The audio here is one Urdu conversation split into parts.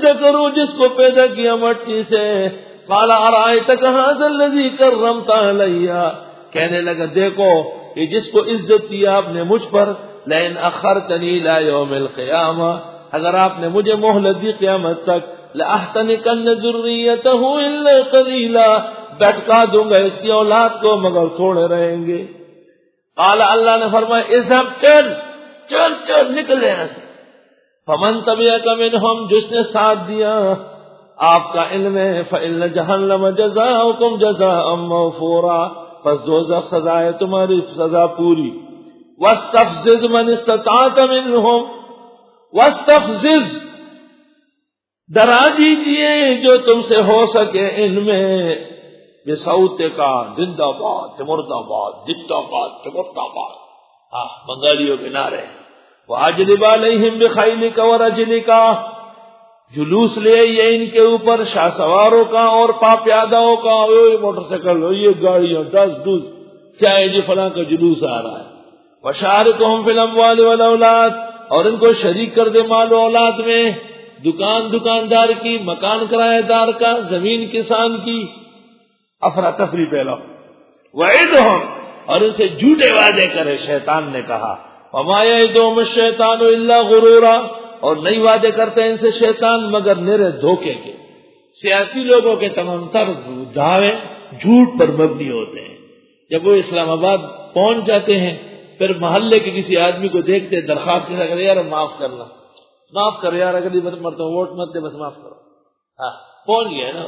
ذکر کروں جس کو پیدا کیا مٹی سے. قال ارأيتك هذا الذي كرمت علي، کہنے لگا دیکھو یہ جس کو عزت دی آپ نے مجھ پر، لئن اخرتنی الى یوم القیامہ، اگر آپ نے مجھے مہلت دی قیامت تک، لاحتنکن ذریته الا قلیلا، بھٹکا دوں گا اس کی اولاد کو مگر تھوڑے رہیں گے. قال اللہ نے فرمایا اذهب، چل چل چل نکل یہاں سے. فمن تبعک منہم، جس نے ساتھ دیا آپ کا علم ہے، فإن جہنم جزاؤکم جزاء موفورا، پس دوزخ سزا ہے تمہاری سزا پوری. واستفزز من استطعت منہم، واستفزز ڈرا دیجئے جو تم سے ہو سکے ان میں، بصوت کا، زندہ باد مردہ باد، زندہ باد مردہ باد، ہاں بنگالیوں کے نعرے. واجلب علیہم بخیلک ورجلک، جلوس لے یہ ان کے اوپر شاہ سواروں کا اور پا پیادوں کا، موٹر سائیکل یہ گاڑیاں ڈس ڈس، کیا ہے جی فلاں کا جلوس آ رہا ہے. وشارکہم فی الاموال والاولاد، اور ان کو شریک کر دے مال و اولاد میں، دکاندار کی، مکان کرایہ دار کا، زمین کسان کی، افراتفری پھیلاؤ. وعدہم، اور ان سے جھوٹے وعدے کرے. شیطان نے کہا وما یعدہم الشیطان الا غرورا، اور نہیں وعدے کرتے ان سے شیطان مگر نرے دھوکے کے. سیاسی لوگوں کے تمام تر دعوے جھوٹ پر مبنی ہوتے ہیں. جب وہ اسلام آباد پہنچ جاتے ہیں پھر محلے کے کسی آدمی کو دیکھتے درخواست کے ساتھ یار معاف کرنا، معاف کر یار، اگلی مرتبہ ووٹ مت دے، بس معاف کرو. ہاں پہنچ گیا نا.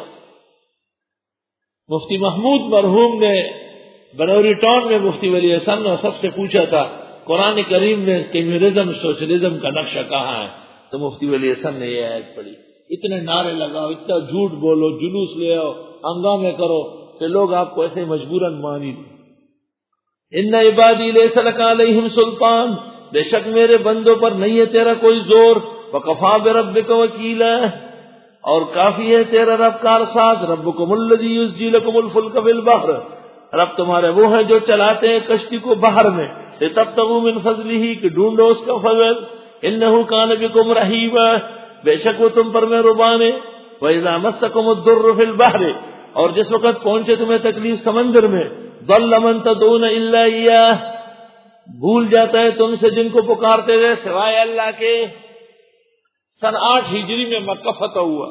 مفتی محمود مرحوم نے بنوری ٹاؤن میں مفتی ولی احسان نے سب سے پوچھا تھا قرآن کریم میں کمیونزم سوشلزم کا نقشہ کہاں ہے، تو مفتی ولی احسان نے یہ آیت پڑھی. اتنے نعرے لگاؤ، اتنا جھوٹ بولو، جلوس لے آؤ، ہنگامے کرو کہ لوگ آپ کو ایسے مجبوراً مانی دیں. ان عبادی لیس لک علیہم سلطان، بے شک میرے بندوں پر نہیں ہے تیرا کوئی زور. وکفی بربک وکیلا، اور کافی ہے تیرا رب کارساز. ربکم الذی یزجی لکم الفلک فی البحر، رب تمہارے وہ ہیں جو چلاتے ہیں کشتی کو باہر میں، لتبتغوا من فضلہ، کہ ڈھونڈو اس کا فضل. انہ کان بکم رحیما، بے شک وہ تم پر مہربان ہے. وَإِذَا مَسَّكُمُ الضُّرُّ فِي الْبَحْرِ، اور جس وقت پہنچے تمہیں تکلیف سمندر میں، ضَلَّ مَن تَدْعُونَ إِلَّا إِيَّاهُ، بھول جاتا ہے تم سے جن کو پکارتے تھے سوائے اللہ کے. سن 8 ہجری میں مکہ فتح ہوا.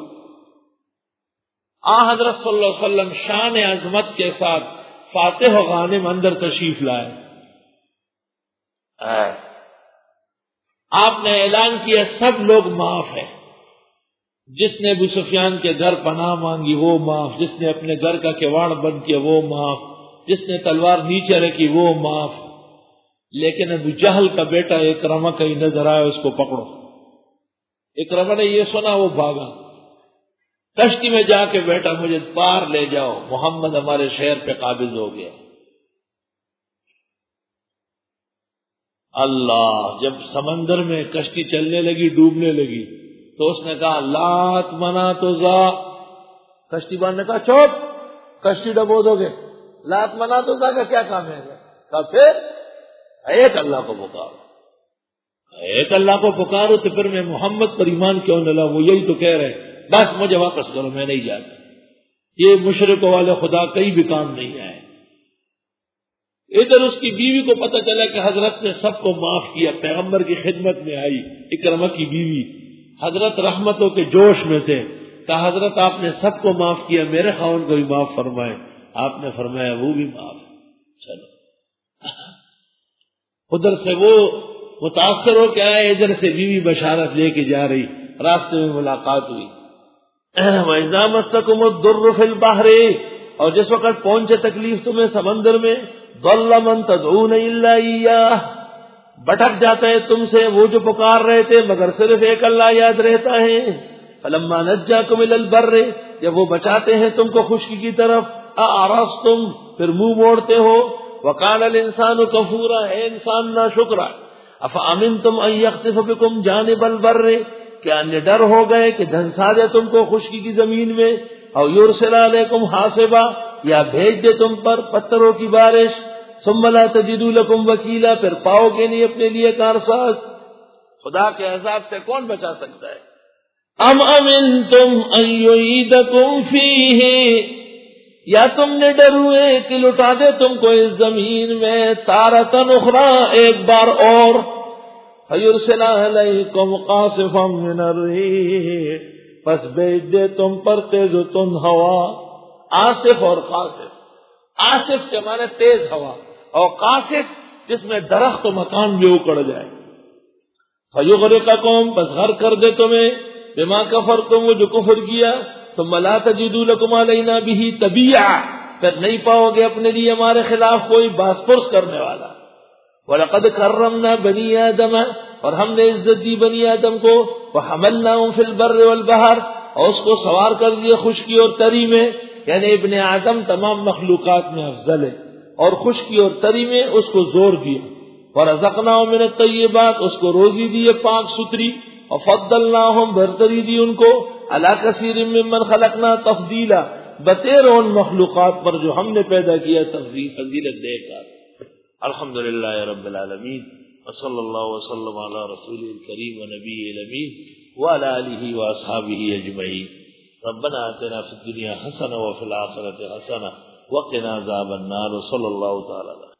حضرت صلی اللہ علیہ وسلم شان عظمت کے ساتھ فاتح و غانم اندر تشریف لائے. آپ نے اعلان کیا سب لوگ معاف ہیں. جس نے ابو سفیان کے گھر پناہ مانگی وہ معاف، جس نے اپنے گھر کا کواڑ بند کیا وہ معاف، جس نے تلوار نیچے رکھی وہ معاف. لیکن ابو جہل کا بیٹا اکرمہ کہیں نظر آیا، اس کو پکڑو. اکرمہ نے یہ سنا وہ بھاگا، کشتی میں جا کے بیٹا مجھے پار لے جاؤ، محمد ہمارے شہر پہ قابض ہو گیا. اللہ جب سمندر میں کشتی چلنے لگی، ڈوبنے لگی، تو اس نے کہا لات منا تو زا، کشتی بان نے کہا چوپ، کشتی ڈبو دو گے، لات منا تو زا کا کیا کام ہے؟ کہا پھر ایک اللہ کو پکارو، ایک اللہ کو پکارو. تو پھر میں محمد پر ایمان کیوں نہ لاؤں؟ وہ یہی تو کہہ رہے ہیں بس مجھے واپس کرو، میں نہیں جاتا. یہ مشرکوں والے خدا کہیں بھی کام نہیں آئے. ادھر اس کی بیوی کو پتہ چلا کہ حضرت نے سب کو معاف کیا، پیغمبر کی خدمت میں آئی. اکرمہ کی بیوی حضرت رحمتوں کے جوش میں تھے، کہا حضرت آپ نے سب کو معاف کیا، میرے خاوند کو بھی معاف فرمائے. آپ نے فرمایا وہ بھی معاف. چلو ادھر سے وہ متاثر ہو کے آئے، ادھر سے بیوی بشارت لے کے جا رہی. راستے میں ملاقات ہوئی. وَإِذَا مَسَّكُمُ الضُّرُّ فِي الْبَحْرِ، اور جس وقت پہنچے تکلیف تمہیں سمندر میں، ضَلَّ مَن تَدْعُونَ إِلَّا إِيَّاهُ، بھٹک جاتا ہے تم سے وہ جو پکار رہے تھے مگر صرف ایک اللہ یاد رہتا ہے. فَلَمَّا نَجَّاكُمْ إِلَى الْبَرِّ، جب وہ بچاتے ہیں تم کو خشکی کی طرف، أَعْرَضْتُمْ، پھر منہ موڑتے ہو. وَكَانَ الْإِنسَانُ كَفُورًا، ہے انسان ناشکرا. أَفَأَمِنْتُمْ أَن يَخْسِفَ بِكُمْ جَانِبَ الْبَرِّ، کیا دھر ہو گئے کہ دھنسا دے تم کو خشکی کی زمین میں. او یرسل علیکم حاصبا، یا بھیج دے تم پر پتھروں کی بارش. ثم لا تجدوا لکم وکیلا، پھر پاؤ گے نہیں اپنے لیے کارساز. خدا کے عذاب سے کون بچا سکتا ہے؟ ام امنتم ان یعیدکم فیہ، یا تم نے ڈر ہوئے کہ لٹا دے تم کو اس زمین میں تارتن اخری، ایک بار اور، فیرسل علیکم قاصفا من الریح، پس بھیج دے تم پر تیز و تند ہوا۔ آصف اور قاصف، آصف کے معنی تیز ہوا، اور قاصف جس میں درخت و مکان بھی اکڑ جائے۔ فیغرقکم، پس غرق کر دے تمہیں، بما کفرتم، وہ جو کفر کیا، ثم لا تجدوا لکم علینا بہ تبیعا، پھر نہیں پاؤ گے اپنے لیے ہمارے خلاف کوئی باس پرس کرنے والا۔ وَلَقَدْ كَرَّمْنَا بَنِي آدَمَ، اور ہم نے عزت دی بنی آدم کو، وَحَمَلْنَاهُمْ فِي الْبَرِّ وَالْبَحْرِ، اور اس کو سوار کر دیا خشکی اور تری میں، یعنی ابن آدم تمام مخلوقات میں افضل ہے، اور خشکی اور تری میں اس کو زور دیا۔ وَرَزَقْنَاهُم مِّنَ الطَّيِّبَاتِ، اس کو روزی دی پاک ستھری، وَفَضَّلْنَاهُم، برتری دی ان کو، عَلَىٰ كَثِيرٍ مِّمَّنْ خَلَقْنَا تَفْضِيلًا، بتیر ان مخلوقات پر جو ہم نے پیدا کیا فضیلت دے کر۔ الحمدللہ رب العالمین، وصلی اللہ وسلم علی رسول الکریم و نبی الامین وعلی آلہ واصحابہ اجمعین۔ ربنا آتنا فی الدنیا حسنہ وفی الآخرۃ حسنہ وقنا عذاب النار، صلی اللہ تعالی